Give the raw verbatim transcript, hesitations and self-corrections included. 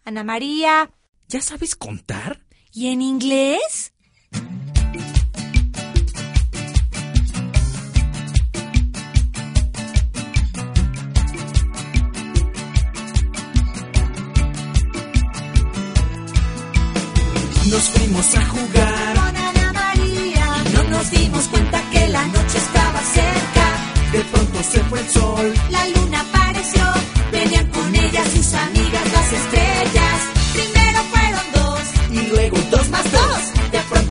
Ana María. ¿Ya sabes contar? ¿Y en inglés? Nos fuimos a jugar Con Ana María. y no nos dimos cuenta que la noche estaba cerca. De pronto se fue el sol. La luna